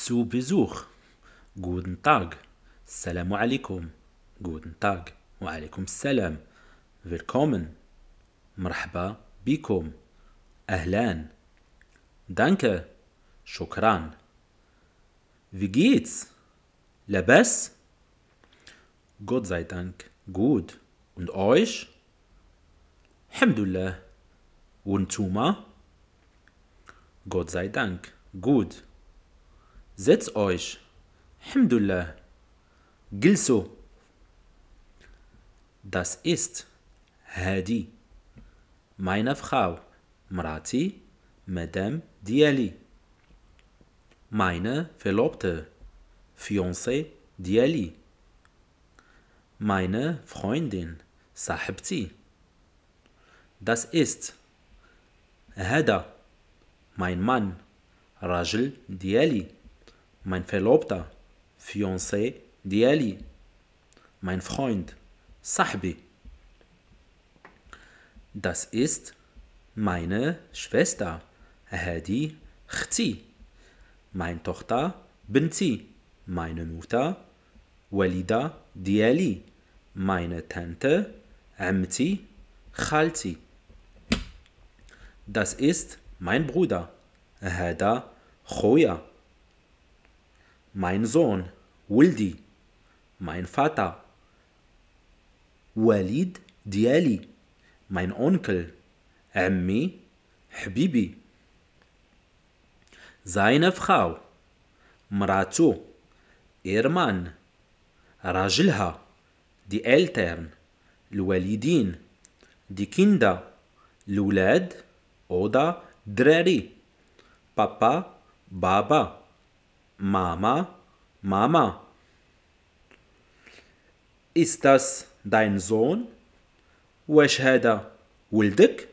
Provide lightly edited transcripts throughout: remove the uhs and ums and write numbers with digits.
Zu Besuch. Guten Tag. Assalamu alaikum. Guten Tag. Wa alaikum salam. Willkommen. مرحبا بكم. أهلان. Danke. شكرا. Wie geht's? لاباس؟ Gott sei Dank. Gut. Und euch? الحمد لله. وانتوما؟ Gott sei Dank. Gut. Setzt euch. الحمد لله. جلسوا. Das ist هادي. Meine Frau. مراتي. Madame ديالي. Meine Verlobte. Fiancée ديالي. Meine Freundin. صاحبتي. Das ist هذا. Mein Mann. راجل ديالي. Mein Verlobter. Fiancé ديالي. Mein Freund. صاحبي. Das ist meine Schwester. هذه أختي. Meine Tochter. بنتي. Meine Mutter. والدة ديالي. Meine Tante. عمتي. خالتي. Das ist mein Bruder. هذا خويا. Mein Sohn. ولدي. Mein Vater. والد ديالي. Mein Onkel. عمي. حبيبي. Seine Frau. مراتو. Ihr Mann. راجلها. Die Eltern. الوالدين. Die Kinder. الولاد. Oder دراري. Papa. Baba. Mama. Mama. Ist das dein Sohn? واش هذا ولدك؟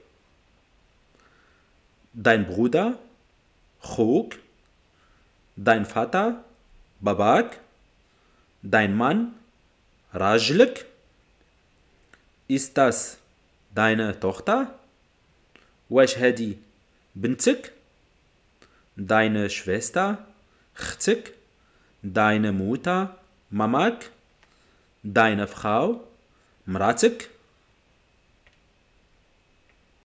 Dein Bruder? خوك؟ Dein Vater? باباك؟ Dein Mann? راجلك؟ Ist das deine Tochter? واش هادي بنتك؟ Deine Schwester? اختك؟ Deine Mutter? ماماك؟ Deine Frau? مراتك؟